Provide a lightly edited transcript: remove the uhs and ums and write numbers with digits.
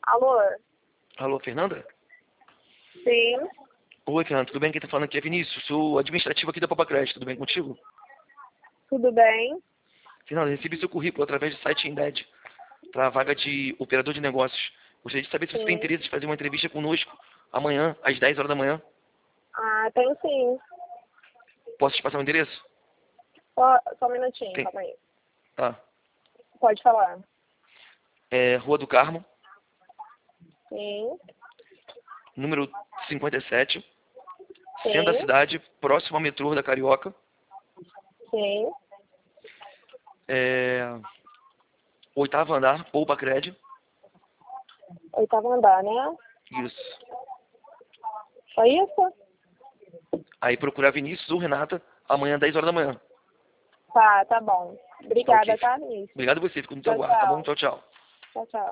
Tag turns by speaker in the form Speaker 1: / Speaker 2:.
Speaker 1: Alô?
Speaker 2: Alô, Fernanda?
Speaker 1: Sim,
Speaker 2: Oi, Fernanda, tudo bem? Quem tá falando aqui é Vinícius, sou administrativo aqui da Papacred, tudo bem contigo?
Speaker 1: tudo bem?
Speaker 2: Fernanda, recebi seu currículo através do site Indeed para a vaga de operador de negócios. Gostaria de saber se você tem
Speaker 1: Sim.
Speaker 2: interesse de fazer uma entrevista conosco amanhã, às 10 horas da manhã.
Speaker 1: Ah, tenho sim.
Speaker 2: Posso te passar o endereço?
Speaker 1: Só um minutinho,
Speaker 2: Tem.
Speaker 1: calma aí.
Speaker 2: Tá.
Speaker 1: Pode falar.
Speaker 2: É Rua do Carmo,
Speaker 1: Sim,
Speaker 2: número 57, centro da
Speaker 1: sim,
Speaker 2: cidade, próximo ao metrô da Carioca.
Speaker 1: sim.
Speaker 2: É, oitavo andar, Papacred.
Speaker 1: Oitavo andar, né?
Speaker 2: Isso.
Speaker 1: Só isso?
Speaker 2: Aí procurar Vinícius ou Renata amanhã, às 10 horas da manhã.
Speaker 1: Tá bom.
Speaker 2: Tá ok.
Speaker 1: Obrigada, tá, Vinícius?
Speaker 2: Obrigado a você, fico no teu
Speaker 1: Tchau,
Speaker 2: aguardo, tá bom?
Speaker 1: tchau.
Speaker 2: Tchau, tchau.
Speaker 1: Tchau, tchau.